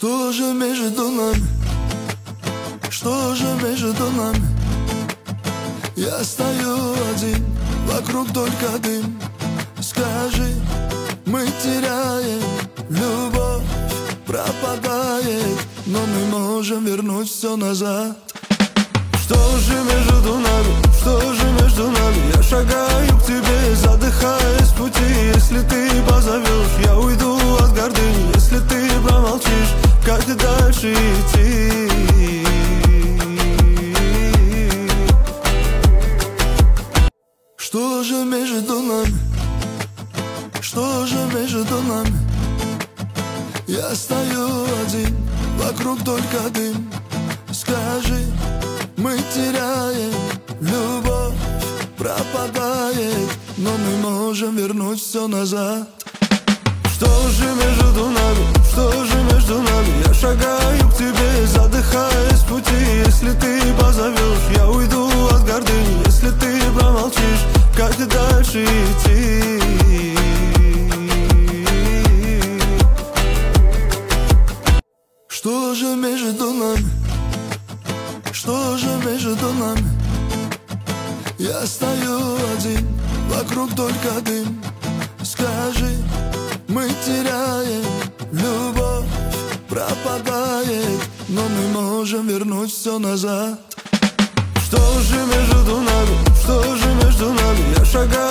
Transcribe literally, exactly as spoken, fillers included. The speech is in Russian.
Что же между нами? Что же между нами? Я стою один, вокруг только дым. Скажи, мы теряем, любовь пропадает, но мы можем вернуть все назад. Что же между нами? Что же между нами? Я шагаю к тебе, задыхаясь в пути. Если ты позовешь, я уйду от гордыни. Если ты промолчишь, как дальше идти? Что же между нами? Что же между нами? Я стою один, вокруг только дым. Скажи, мы теряем, любовь пропадает, но мы можем вернуть все назад. Что же между нами? Что же между нами? Я шагаю к тебе, задыхаясь в пути. Если ты позовешь, я уйду от гордыни. Если ты промолчишь, как дальше идти? Что же между нами? Что же между нами? Я стою один, вокруг только дым. Скажи, мы теряем, любовь пропадает, но мы можем вернуть все назад. Что же между нами? Что же между нами? Я шагаю